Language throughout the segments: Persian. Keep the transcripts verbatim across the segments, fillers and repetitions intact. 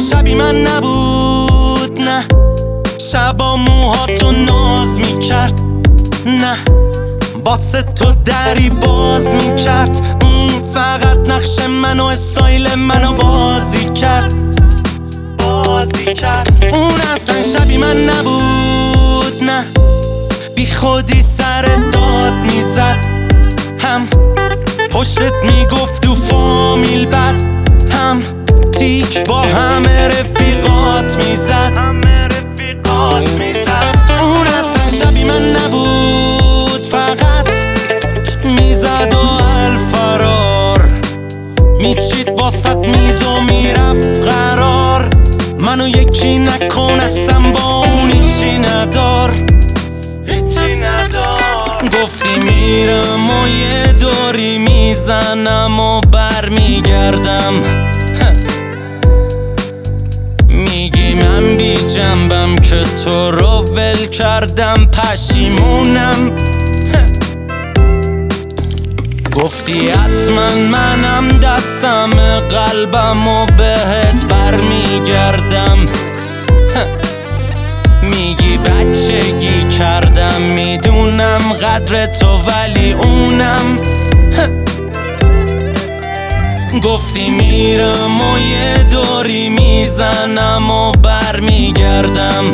شبی من نبود، نه شبا موهاتو ناز میکرد، نه واسه تو دری باز میکرد، فقط نقش منو استایل منو بازی کرد بازی کرد. اون اصلا شبی من نبود، نه بی خودی سر داد میزد، هم پشتت میگفت تو فامیل بد، هم تیک با همه رفیقات میزد اون اصلا شبی من نبود، فقط میزد و الفرار میچید واسط میز و میرفت قرار. منو یکی نکن اصلا با اون هیچی ندار هیچی ندار. گفتی میرم و یه دوری میزنم و بر میگردم، میگی من بی جنبم که تو رو ول کردم پشیمونم. گفتی حتما منم دستم قلبم و بهت بر میگردم، میگی بچگی کردم میدونم قدر تو ولی اونم. گفتی میرم و یه دوری میزنم و بر میگردم،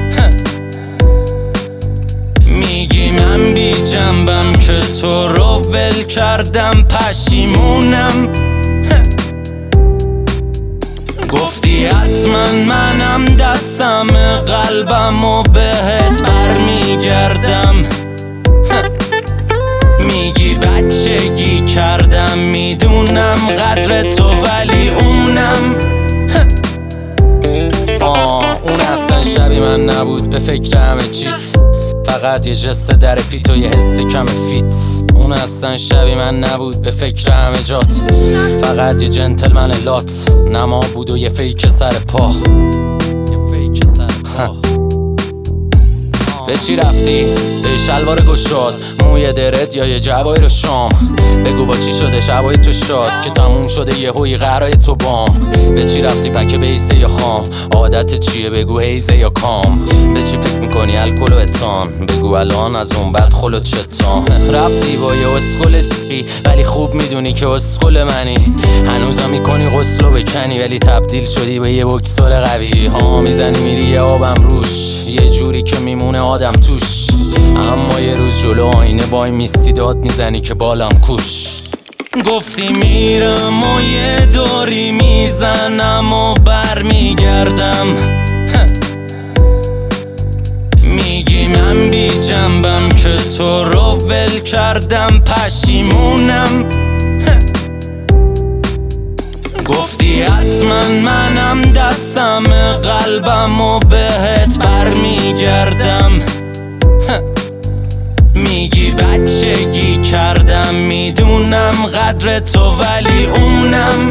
میگی من بی جنبم که تو رو ول کردم پشیمونم. گفتی حتما منم دستم قلبم و بهت بر میگردم، میگی بچگی کردم میدونم قدر تو ولی اونم. آه اون اصلا شبی من نبود، به فکر همه چیت، فقط یه جست در پیت و یه حس کم فیت. اون اصلا شبی من نبود، به فکر همه جات، فقط یه جنتلمن لات، نما بود و یه فیک سر پا یه فیک سر پا. به چی رفتی؟ به شلوار گشاد، موی درت یا یه جوای رو شام، بگو با چی شده شبای تو شاد که تموم شده یه هوی قرای تو بام. به چی رفتی پک بیسه یا خام، عادت چیه بگو هیزه یا کام، به چی فکر میکنی الکل و اتان، بگو الان از اون بعد خلوت چتان. رفتی با یه اسکل چی ولی خوب میدونی که اسکل منی، هنوزم میکنی غسلو بکنی ولی تبدیل شدی به یه بکسور قوی ها، میزنی میری یه آبم روش یه جوری که میمونه آدم توش، اما یه روز جلو آینه وای میستی داد میزنی که بالم کوش. گفتی میرم و یه دوری میزنم و بر میگردم، میگی من بی جنبم که تو رو ول کردم پشیمونم. گفتی حتما منم دستم قلبم و بهت بر میگردم، میگی بچگی کردم میدونم قدر تو ولی اونم.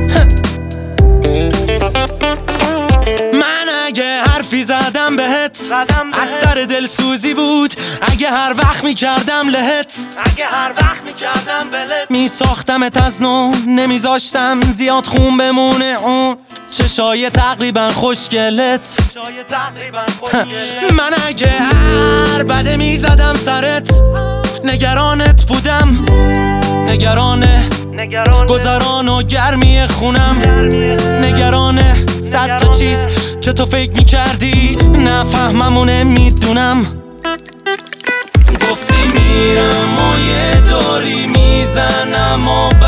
من اگه حرفی زدم بهت از سر دلسوزی بود، اگه هر وقت میکردم لهت اگه هر وقت میکردم بلت میساختمت از نو، نمیذاشتم زیاد خون بمونه اون چشای تقریبا خوشگلت. من اگه هر بده میزدم سرت، نگرانت بودم، نگرانه گذران و گرمی خونم، نگرانه صد تا چیز که تو فکر میکردی نفهمم و نمیدونم. گفتی میرم و یه دوری میزنم و